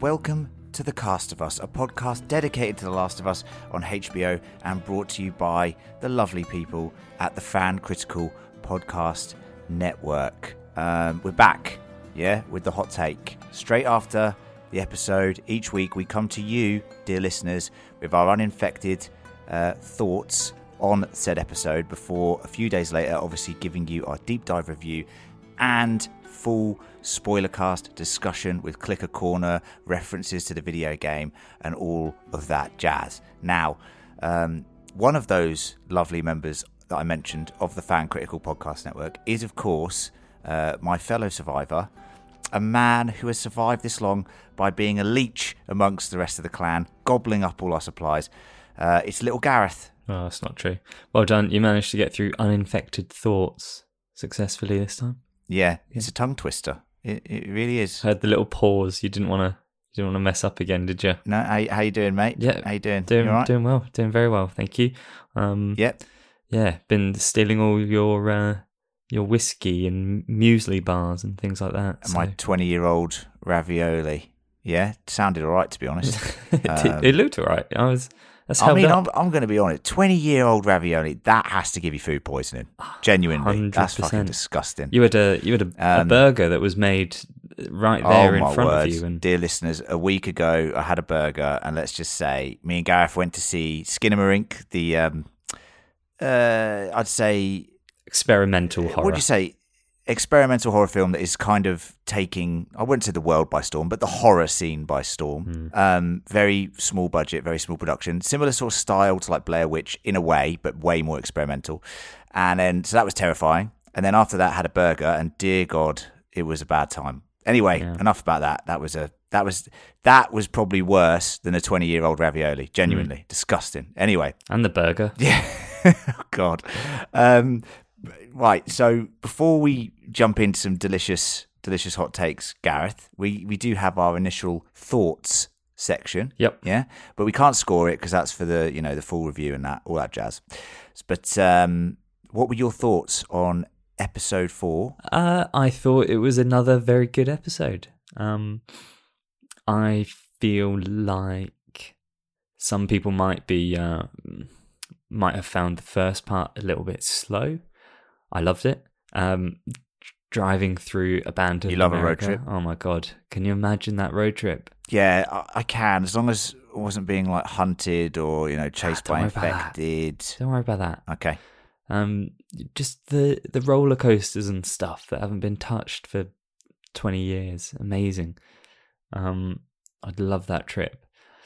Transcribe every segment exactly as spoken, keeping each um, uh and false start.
welcome to The Cast of Us, a podcast dedicated to The Last of Us on H B O and brought to you by the lovely people at the Fan Critical Podcast Network. Um, we're back, yeah, with the hot take. Straight after the episode, each week we come to you, dear listeners, with our uninfected uh, thoughts on said episode before a few days later, obviously giving you our deep dive review and full spoiler cast discussion with Clicker Corner, references to the video game, and all of that jazz. Now, um, one of those lovely members that I mentioned of the Fan Critical Podcast Network is, of course, uh, my fellow survivor, a man who has survived this long by being a leech amongst the rest of the clan, gobbling up all our supplies. Uh, it's little Gareth. Oh, that's not true. Well done. You managed to get through uninfected thoughts successfully this time. Yeah, it's a tongue twister. It, it really is. Heard the little pause. You didn't want to. You didn't want to mess up again, did you? No. How, how you doing, mate? Yeah. How you doing? Doing, you all right? doing well. Doing very well. Thank you. Um, Yep. Yeah. Been stealing all your uh, your whiskey and muesli bars and things like that. And So. my twenty-year-old ravioli. Yeah, sounded all right, to be honest. it, um, it looked all right. I was. That's I mean, up. I'm, I'm going to be honest. twenty-year-old ravioli, that has to give you food poisoning. Genuinely, one hundred percent. That's fucking disgusting. You had a you had a, Um, a burger that was made right there oh, in my front word. of you. And Dear listeners, a week ago, I had a burger, and let's just say, me and Gareth went to see Skinamarink, the, um, uh, I'd say, experimental horror. what would you say? Experimental horror film that is kind of taking, I wouldn't say the world by storm, but the horror scene by storm. Mm. Um, very small budget, very small production, similar sort of style to like Blair Witch in a way, but way more experimental. And then, so that was terrifying. And then after that, had a burger, and dear God, it was a bad time. Anyway, Yeah. enough about that. That was a that was that was probably worse than a twenty-year-old ravioli. Genuinely Mm. disgusting. Anyway, And the burger. yeah. Oh, God. Um, right. So before we jump into some delicious, delicious hot takes, Gareth, we, we do have our initial thoughts section. Yep. Yeah. But we can't score it because that's for the, you know, the full review and that, all that jazz. But um, what were your thoughts on episode four? Uh, I thought it was another very good episode. Um, I feel like some people might be uh, might have found the first part a little bit slow. I loved it. Um, driving through abandoned You love a America. road trip? Oh my God. Can you imagine that road trip? Yeah, I, I can, as long as I wasn't being like hunted or, you know, chased Ah, by don't worry about that. infected. Don't worry about that. Okay. Um, just the, the roller coasters and stuff that haven't been touched for twenty years. Amazing. Um, I'd love that trip.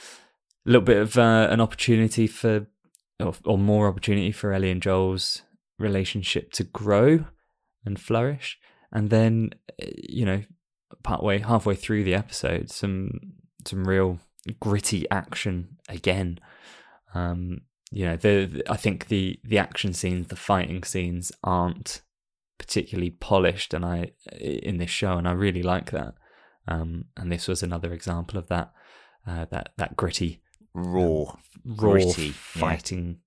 A little bit of uh, an opportunity for, or, or more opportunity for Ellie and Joel's relationship to grow and flourish. And then, you know, partway, halfway through the episode, some some real gritty action again. Um, you know, the, the I think the the action scenes, the fighting scenes aren't particularly polished, and I in this show, and I really like that. Um, and this was another example of that. Uh, that that gritty, Raw. um, raw Gritty, yeah. fighting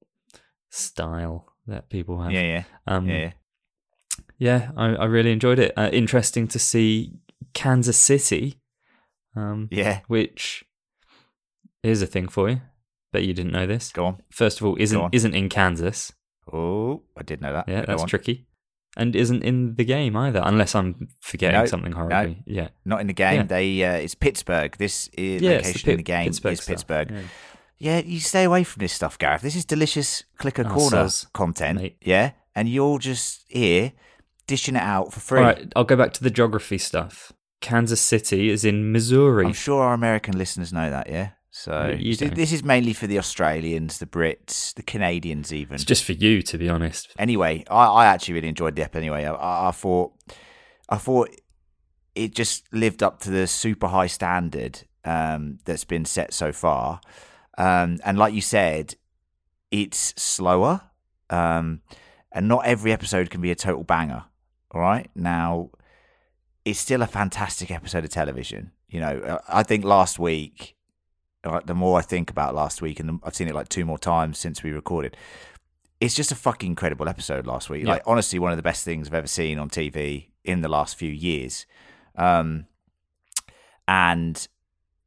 style that people have. Yeah, yeah. Um, yeah. yeah, I, I really enjoyed it. Uh, interesting to see Kansas City, um, Yeah. which is a thing for you. Bet you didn't know this. Go on. First of all, Go isn't on. isn't in Kansas. Oh, I did know that. Yeah, Go that's on. tricky. And isn't in the game either, unless I'm forgetting No, something horribly. Yeah, Not in the game. Yeah. They uh, it's Pittsburgh. This is yeah, it's location the in the game Pittsburgh is stuff. Pittsburgh. Yeah. Yeah, you stay away from this stuff, Gareth. This is delicious Clicker Oh, Corner soz, content. mate. Yeah, and you're just here dishing it out for free. All right, I'll go back to the geography stuff. Kansas City is in Missouri. I'm sure our American listeners know that. Yeah. So You so don't. this is mainly for the Australians, the Brits, the Canadians, even. It's just for you, to be honest. Anyway, I, I actually really enjoyed the ep. Anyway, I, I, I thought, I thought it just lived up to the super high standard um, that's been set so far. Um, and like you said, it's slower, um, and not every episode can be a total banger. All right, now it's still a fantastic episode of television. You know, I think last week, like, the more I think about last week, and I've seen it like two more times since we recorded, it's just a fucking incredible episode last week. Yeah. Like, honestly, one of the best things I've ever seen on T V in the last few years. Um, and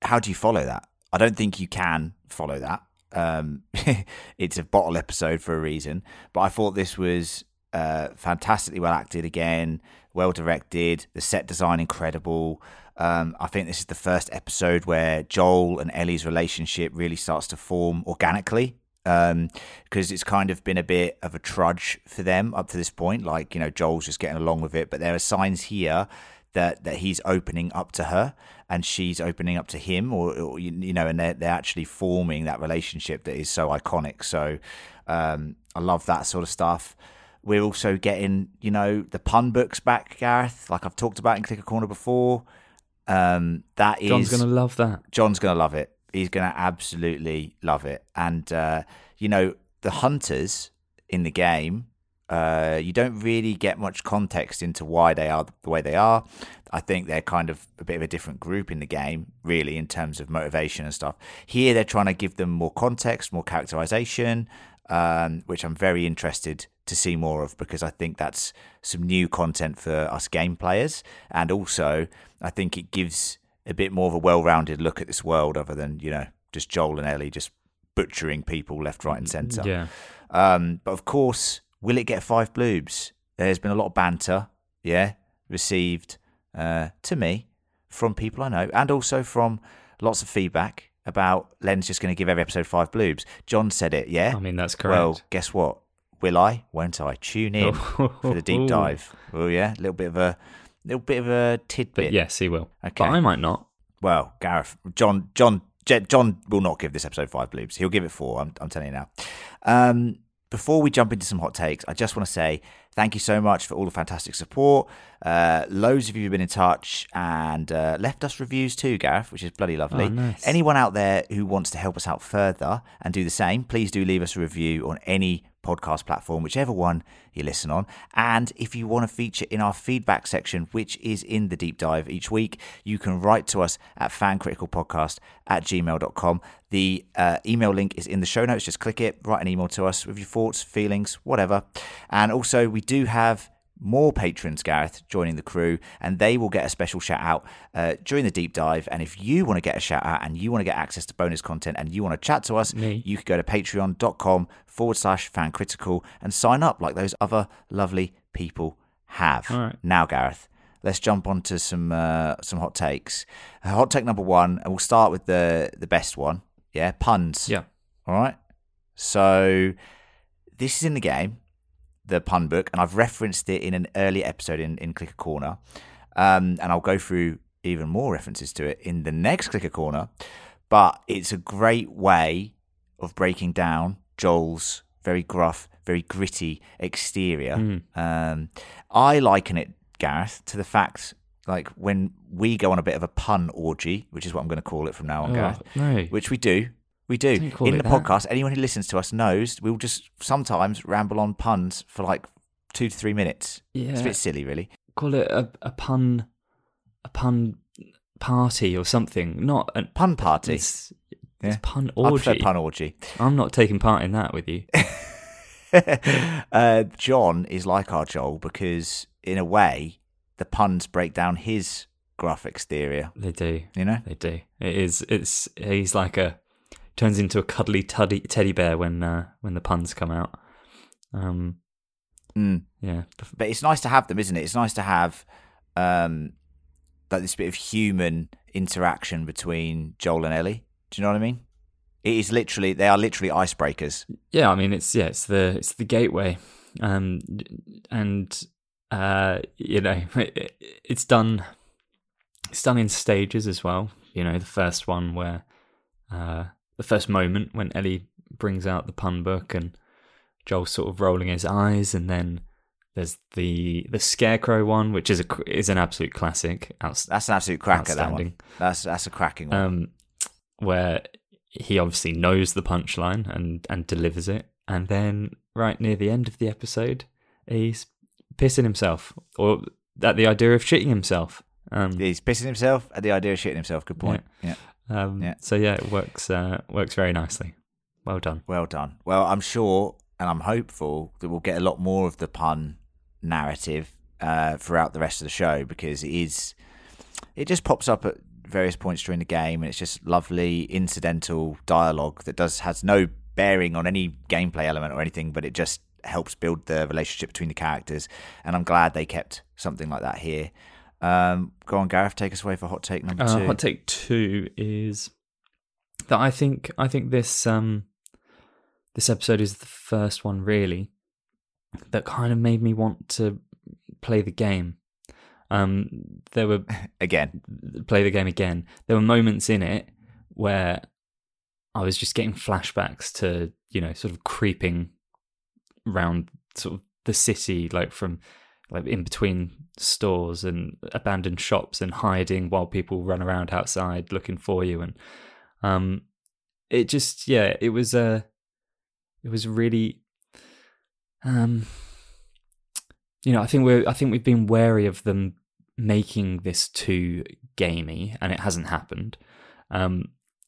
how do you follow that? I don't think you can follow that. Um, it's a bottle episode for a reason, but I thought this was uh, fantastically well acted again, well directed, the set design incredible. Um, I think this is the first episode where Joel and Ellie's relationship really starts to form organically, um, because it's kind of been a bit of a trudge for them up to this point. Like, you know, Joel's just getting along with it, but there are signs here that that he's opening up to her and she's opening up to him, or, or you know, and they're, they're actually forming that relationship that is so iconic. So um, I love that sort of stuff. We're also getting, you know, the pun books back, Gareth, like I've talked about in Clicker Corner before. Um, that is John's going to love that. John's going to love it. He's going to absolutely love it. And, uh, you know, the hunters in the game, Uh, you don't really get much context into why they are the way they are. I think they're kind of a bit of a different group in the game, really, in terms of motivation and stuff. Here, they're trying to give them more context, more characterization, um, which I'm very interested to see more of, because I think that's some new content for us game players. And also, I think it gives a bit more of a well-rounded look at this world, other than, you know, just Joel and Ellie just butchering people left, right, and centre. Yeah. Um, but of course, will it get five bloobs? There's been a lot of banter, yeah, received uh, to me from people I know, and also from lots of feedback about Len's just going to give every episode five bloobs. John said it, yeah? I mean, that's correct. Well, guess what? Will I? Won't I? Tune in for the deep dive. Oh, yeah? A little bit of a little bit of a tidbit. But yes, he will. Okay. But I might not. Well, Gareth, John, John, John will not give this episode five bloobs. He'll give it four. I'm, I'm telling you now. Um, Before we jump into some hot takes, I just want to say thank you so much for all the fantastic support. Uh, loads of you have been in touch and uh, left us reviews too, Gareth, which is bloody lovely. Oh, nice. Anyone out there who wants to help us out further and do the same, please do leave us a review on any podcast platform, whichever one you listen on. And if you want to feature in our feedback section, which is in the deep dive each week, you can write to us at fancriticalpodcast at gmail dot com. The uh, email link is in the show notes. Just click it, write an email to us with your thoughts, feelings, whatever. And also, we do have more patrons, Gareth, joining the crew, and they will get a special shout out uh, during the deep dive. And if you want to get a shout out and you want to get access to bonus content and you want to chat to us, Me. you can go to patreon.com forward slash fancritical and sign up like those other lovely people have. All right. Now, Gareth, let's jump on to some uh, some hot takes. Uh, hot take number one, and we'll start with the, the best one. Yeah, puns. Yeah. All right. So this is in the game, the pun book, and I've referenced it in an earlier episode in, in Clicker Corner. Um, and I'll go through even more references to it in the next Clicker Corner. But it's a great way of breaking down Joel's very gruff, very gritty exterior. Mm. Um, I liken it, Gareth, to the fact, like, when we go on a bit of a pun orgy, which is what I'm going to call it from now on, Oh, Gareth, no. which we do. We do. Don't call In it the that. podcast, anyone who listens to us knows we'll just sometimes ramble on puns for like two to three minutes. Yeah. It's a bit silly, really. Call it a, a pun, a pun party or something. Not a Pun party. It's, Yeah. it's pun I prefer orgy. pun orgy. I'm not taking part in that with you. uh, John is like our Joel because, in a way, the puns break down his gruff exterior. They do. You know? They do. It is. It's. He's like a turns into a cuddly teddy teddy bear when uh, when the puns come out. Um. Mm. Yeah. But it's nice to have them, isn't it? It's nice to have um, like this bit of human interaction between Joel and Ellie. Do you know what I mean? It is literally, they are literally icebreakers. Yeah. I mean, it's yeah. It's the it's the gateway. Um. And uh, you know, it, it's done. It's done in stages as well. You know, the first one where uh, the first moment when Ellie brings out the pun book and Joel's sort of rolling his eyes, and then there's the the scarecrow one, which is a is an absolute classic. Outs- That's an absolute cracker, that one. outstanding. That's that's a cracking one. Um, where he obviously knows the punchline and and delivers it, and then right near the end of the episode, he's pissing himself, or at the idea of shitting himself. Um, He's pissing himself at the idea of shitting himself. Good point. Yeah. um, Yeah. So yeah, it works uh, works very nicely. Well done. Well done. Well, I'm sure and I'm hopeful that we'll get a lot more of the pun narrative uh, throughout the rest of the show, because it is, it just pops up at various points during the game, and it's just lovely incidental dialogue that does has no bearing on any gameplay element or anything, but it just helps build the relationship between the characters, and I'm glad they kept something like that here. Um, go on, Gareth, take us away for hot take number uh, two. Hot take two is that I think I think this um this episode is the first one really that kind of made me want to play the game. Um, there were again play the game again. There were moments in it where I was just getting flashbacks to, you know, sort of creeping around sort of the city, like from like in between stores and abandoned shops and hiding while people run around outside looking for you. And um, it just, yeah, it was a, uh, it was really, um, you know, I think we're, I think we've been wary of them making this too gamey, and it hasn't happened. Um,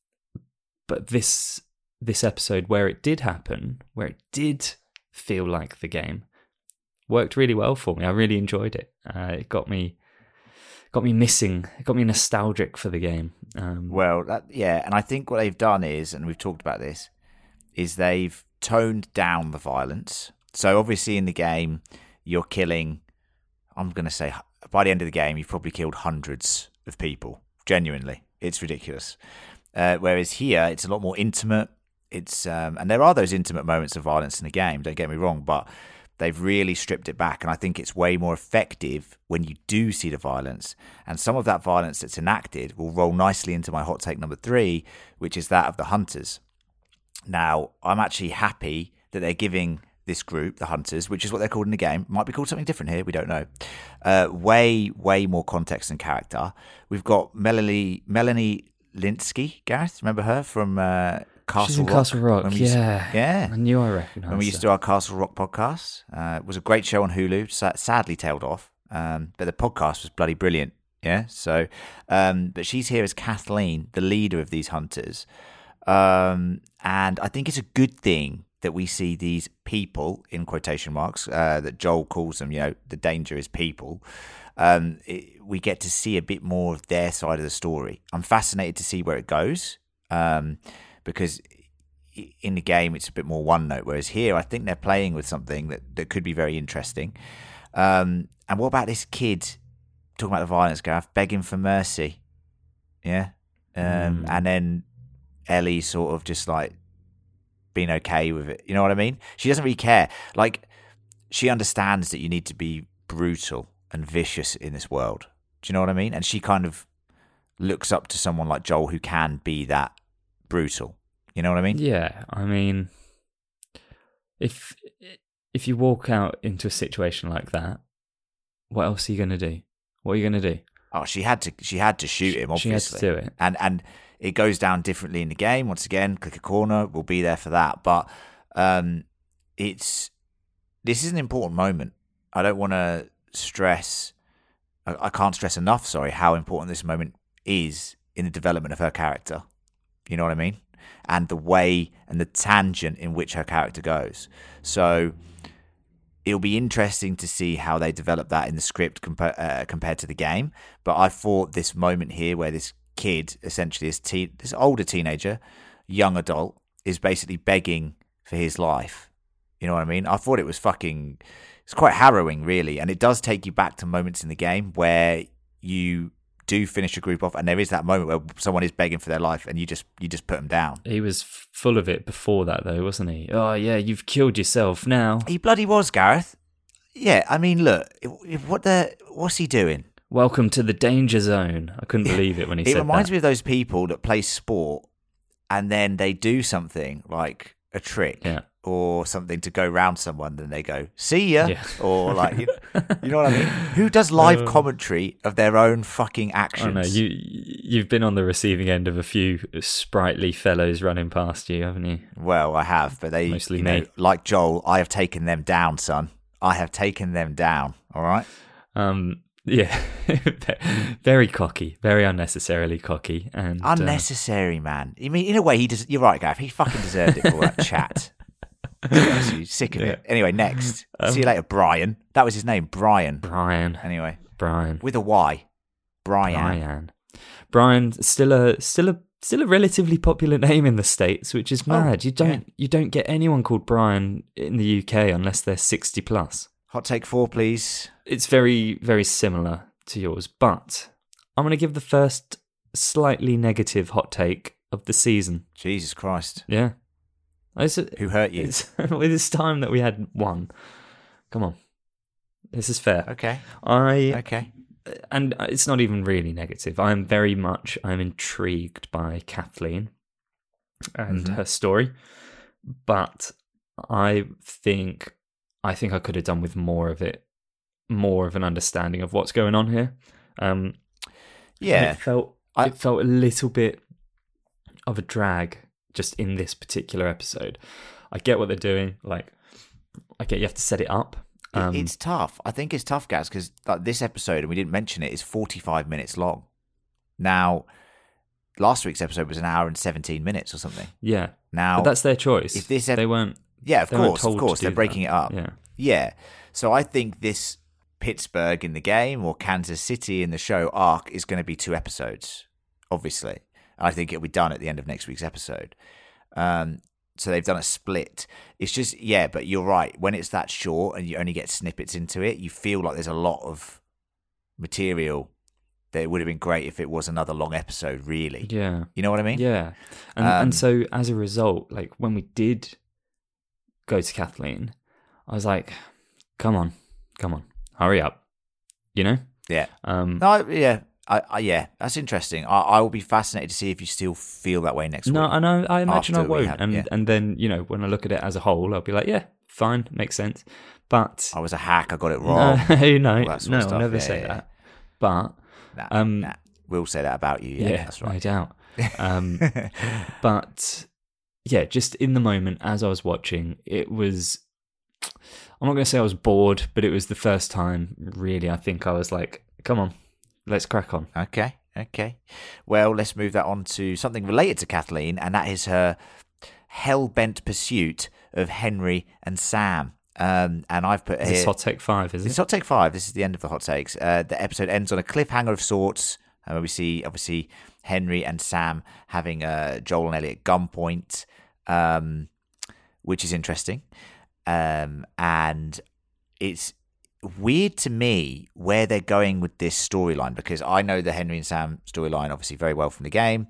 but this this episode, where it did happen, where it did feel like the game, worked really well for me. I really enjoyed it. Uh, it got me got me missing. It got me nostalgic for the game. Um, well, that, yeah, and I think what they've done is, and we've talked about this, is they've toned down the violence. So obviously in the game, you're killing, I'm going to say, by the end of the game, you've probably killed hundreds of people. Genuinely. It's ridiculous. Uh, whereas here, it's a lot more intimate. It's um, and there are those intimate moments of violence in the game, don't get me wrong, but they've really stripped it back, and I think it's way more effective when you do see the violence. And some of that violence that's enacted will roll nicely into my hot take number three, which is that of the Hunters. Now, I'm actually happy that they're giving this group, the Hunters, which is what they're called in the game, might be called something different here, we don't know, uh, way, way more context and character. We've got Melanie, Melanie Linsky, Gareth, remember her from uh, Castle She's in Rock? Castle Rock, When we used- yeah. yeah. I knew I recognised When we used her. to do our Castle Rock podcast. Uh, it was a great show on Hulu, sa- sadly tailed off, um, but the podcast was bloody brilliant, yeah? So, um, but she's here as Kathleen, the leader of these Hunters. Um, and I think it's a good thing that we see these people, in quotation marks, uh, that Joel calls them, you know, the danger is people. Um, it, we get to see a bit more of their side of the story. I'm fascinated to see where it goes, um, because in the game it's a bit more one note, whereas here I think they're playing with something that, that could be very interesting. Um, and what about this kid, talking about the violence, Gareth, begging for mercy? Yeah. Um, Mm. And then Ellie sort of just like being okay with it. You know what I mean? She doesn't really care. Like, she understands that you need to be brutal and vicious in this world. Do you know what I mean? And she kind of looks up to someone like Joel who can be that brutal. You know what I mean? Yeah, I mean, if if you walk out into a situation like that, what else are you going to do? What are you going to do? Oh, she had to. She had to shoot him. She had Obviously, to do it. And and it goes down differently in the game. Once again, click a corner. We'll be there for that. But um, it's this is an important moment. I don't want to stress. I, I can't stress enough. Sorry, how important this moment is in the development of her character. You know what I mean? And the way and the tangent in which her character goes. So it'll be interesting to see how they develop that in the script compa- uh, compared to the game. But I thought this moment here where this kid, essentially this, teen, this older teenager, young adult, is basically begging for his life. You know what I mean? I thought it was fucking... It's quite harrowing, really. And it does take you back to moments in the game where you do finish a group off and there is that moment where someone is begging for their life and you just you just put them down. He was f- full of it before that, though, wasn't he? Oh, yeah, you've killed yourself now. He bloody was, Gareth. Yeah, I mean, look, what the what's he doing? Welcome to the danger zone. I couldn't believe it when he It said reminds that. me of those people that play sport and then they do something like a trick Yeah. or something to go round someone, then they go, see ya, Yeah. or like, you, you know what I mean? Who does live Uh, commentary of their own fucking I actions? know, you, you've been on the receiving end of a few sprightly fellows running past you, haven't you? Well, I have, but they, Mostly you me. know, like Joel, I have taken them down, son. I have taken them down, all right? Um, yeah, very cocky, very unnecessarily cocky. and uh, Unnecessary, man. I mean, in a way, he does. You're right, Gav. He fucking deserved it for all that chat. Seriously, sick of Yeah. it. Anyway, next. Um, See you later, Brian. That was his name, Brian. Brian, Anyway, Brian, with a Y. Brian. Brian. Brian, still a still a still a relatively popular name in the States, which is mad. Oh, you don't yeah. you don't get anyone called Brian in the U K unless they're sixty plus. Hot take four, please. It's very very similar to yours, but I'm going to give the first slightly negative hot take of the season. Jesus Christ. Yeah. It's, Who hurt you? It's, it's time that we had one. Come on. This is fair. Okay. I Okay. And it's not even really negative. I am very much I'm intrigued by Kathleen and Mm-hmm. her story, but I think I think I could have done with more of it, more of an understanding of what's going on here. Um, Yeah. it felt I- it felt a little bit of a drag just in this particular episode. I get what they're doing. Like, I get you have to set it up. It- Um, it's tough. I think it's tough, Gaz, because like, this episode, and we didn't mention it, is forty-five minutes long. Now, last week's episode was an hour and seventeen minutes or something. yeah, Now, but that's their choice. if this ep- they weren't. yeah, of they weren't course, told of to course, do they're breaking that. it up. Yeah. Yeah. So I think this Pittsburgh in the game or Kansas City in the show arc is going to be two episodes, obviously. I think it'll be done at the end of next week's episode. Um, so they've done a split. It's just, yeah, but you're right. When it's that short and you only get snippets into it, you feel like there's a lot of material that it would have been great if it was another long episode, really. Yeah. You know what I mean? Yeah. And Um, and so as a result, like when we did go to Kathleen, I was like, come on, come on, hurry up. You know? Yeah. Um No, I- yeah. I, I, yeah, that's interesting. I, I will be fascinated to see if you still feel that way next No, week. I know I imagine I after we won't. have- and yeah. and then, you know, when I look at it as a whole, I'll be like, yeah, fine, makes sense. But I was a hack. I got it wrong. no, no, all that sort no, of I'll stuff. never Yeah, say yeah, that. But Nah, um nah. We'll say that about you. Yeah, yeah, that's no right. doubt. Um but yeah, just in the moment as I was watching, it was I'm not going to say I was bored, but it was the first time really I think I was like, come on, let's crack on. Okay, okay. Well, let's move that on to something related to Kathleen, and that is her hell-bent pursuit of Henry and Sam. Um, and I've put Is here... this hot take five, is It's it? hot take five. This is the end of the hot takes. Uh, the episode ends on a cliffhanger of sorts. Uh, we see, obviously, Henry and Sam having uh, Joel and Elliot gunpoint, um, which is interesting. Um, and it's weird to me where they're going with this storyline, because I know the Henry and Sam storyline obviously very well from the game.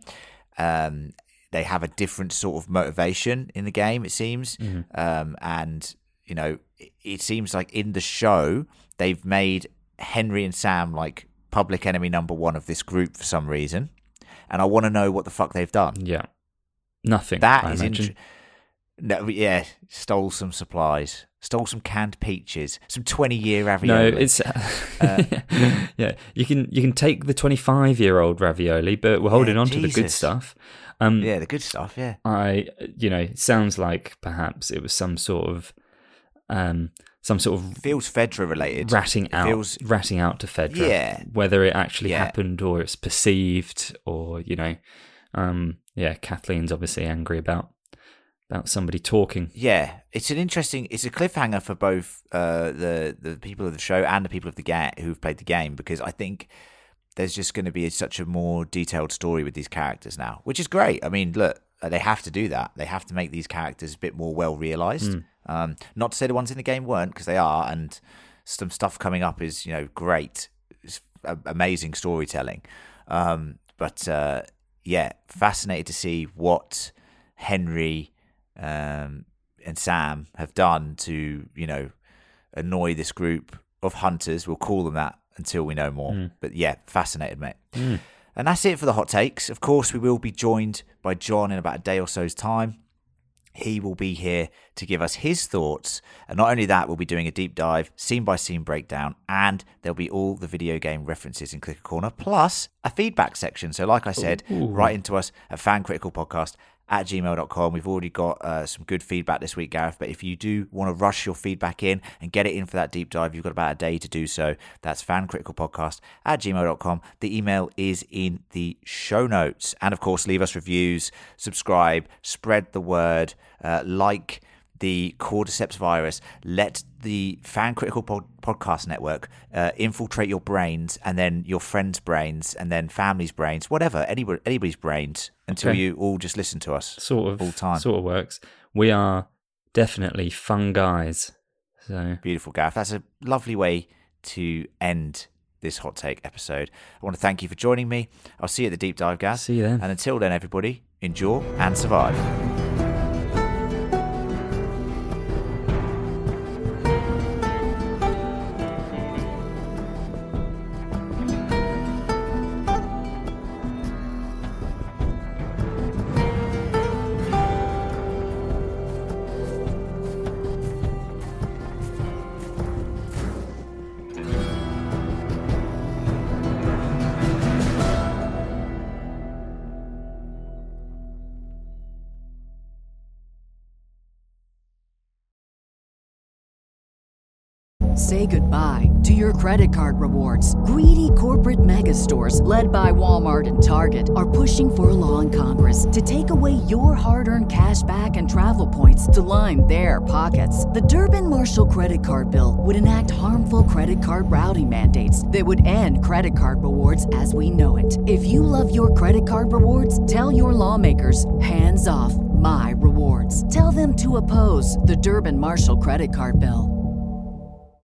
Um, they have a different sort of motivation in the game, it seems. Mm-hmm. Um, and, you know, it, it seems like in the show, they've made Henry and Sam like public enemy number one of this group for some reason. And I want to know what the fuck they've done. Yeah. Nothing. That I is imagine. interesting. No, yeah, stole some supplies, stole some canned peaches, some twenty-year ravioli. No, it's uh, yeah. You can you can take the twenty-five-year-old ravioli, but we're holding Yeah, on to the good Jesus. stuff. Um, yeah, the good stuff. Yeah, I, you know, it sounds like perhaps it was some sort of, um, some sort of feels Fedra related. ratting It out, feels- ratting out to Fedra. Yeah. Whether it actually Yeah. happened or it's perceived, or you know, um, yeah. Kathleen's obviously angry about about somebody talking. Yeah, it's an interesting. It's a cliffhanger for both uh, the the people of the show and the people of the game who've played the game, because I think there's just going to be such a more detailed story with these characters now, which is great. I mean, look, they have to do that. They have to make these characters a bit more well realized. Um, not to say the ones in the game weren't, because they are, and some stuff coming up is, you know, great. It's a- amazing storytelling. Um, but uh, yeah, fascinated to see what Henry um, and Sam have done to, you know, annoy this group of hunters. We'll call them that until we know more. Mm. But yeah, fascinated, mate. And that's it for the hot takes. Of course, we will be joined by John in about a day or so's time. He will be here to give us his thoughts. And not only that, we'll be doing a deep dive, scene by scene breakdown, and there'll be all the video game references in Clicker Corner, plus a feedback section. So like I said, Ooh. write into us at fancriticalpodcast at gmail dot com. We've already got uh, some good feedback this week, Gareth, but if you do want to rush your feedback in and get it in for that deep dive, you've got about a day to do so. That's fancriticalpodcast at gmail dot com. The email is in the show notes. And of course, leave us reviews, subscribe, spread the word, uh, like the cordyceps virus. Let the Fan Critical Pod- Podcast Network uh, infiltrate your brains, and then your friends' brains, and then family's brains, whatever, anybody, anybody's brains, until Okay. you all just listen to us. Sort of, all time. Sort of works. We are definitely fun guys. So Beautiful, Gareth. That's a lovely way to end this hot take episode. I want to thank you for joining me. I'll see you at the deep dive, Gareth. See you then. And until then, everybody, endure and survive. Say goodbye to your credit card rewards. Greedy corporate mega stores, led by Walmart and Target, are pushing for a law in Congress to take away your hard-earned cash back and travel points to line their pockets. The Durbin-Marshall credit card bill would enact harmful credit card routing mandates that would end credit card rewards as we know it. If you love your credit card rewards, tell your lawmakers, hands off my rewards. Tell them to oppose the Durbin-Marshall credit card bill.